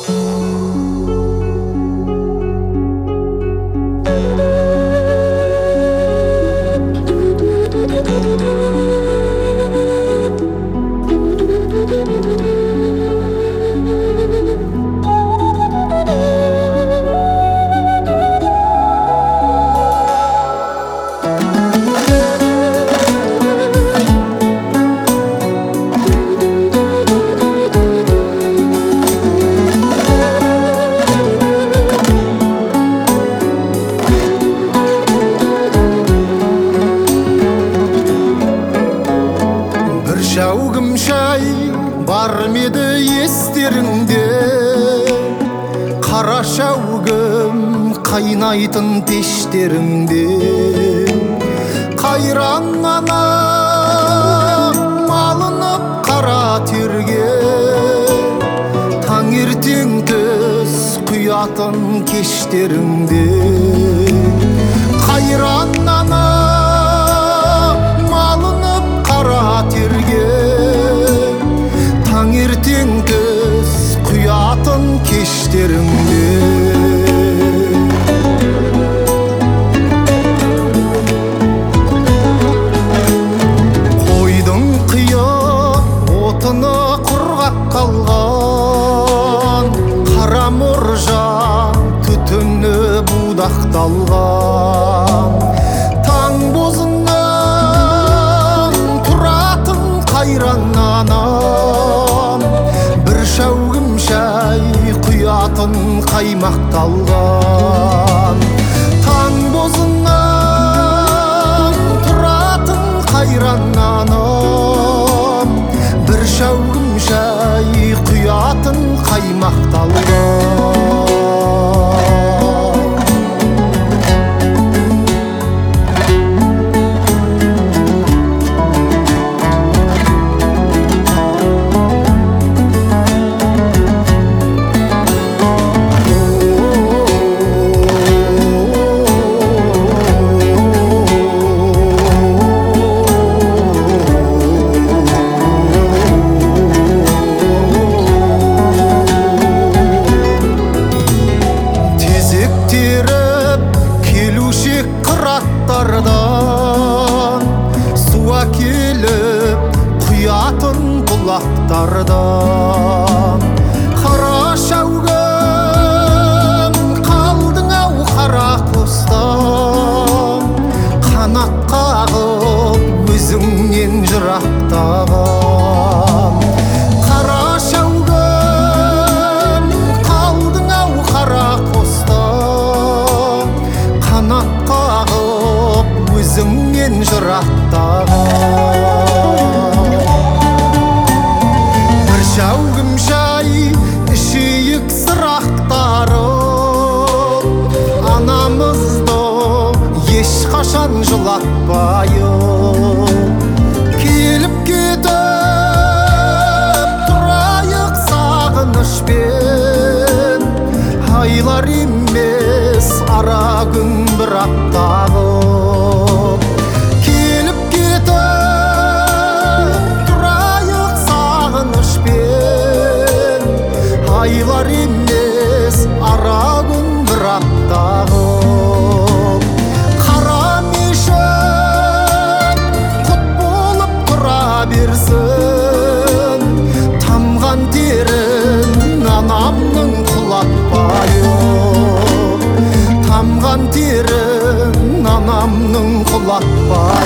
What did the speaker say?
Шәугім шай бар меді естеріңде, қара шәугім қайнайтын пештеріңде. Қайран ана малынып қара терге, таңертең түс құятын кештеріңде. Қайран ана малынып қара терге, таңертең түс құятын кештеріңде. Қойдың қия отыны құрғап қалған, қара мұржа түтіні будақталған. Таң бозынан тұратын қайран анам, бір шәугім шай құятын қаймақталған. Таң бозынан тұратын қайран анам, бір шәугім шай құятын қаймақталған. Су әкеліп құятын бұлақтардан. Қара шәугім қалдың ау қара қостан, қанат қағып өзіңнен жырақтаған. Қара шәугім қалдың ау қара қостан, қанат қағып өзіңнен жырақтаған. Бір шәугім шай ішейік сырақтарып, анамызды ешқашан жылатпайық. Келіп кетіп тұрайық сағынышпен, айлар емес ара күн бір аптағып. Келіп кетіп тұрайық сағынышпен, айлар емес ара күн бір аптағып. Қара мешіт құт болып тұра берсін, тамған терін анамның құлатпайық. Тамған терін анамның құлатпайық.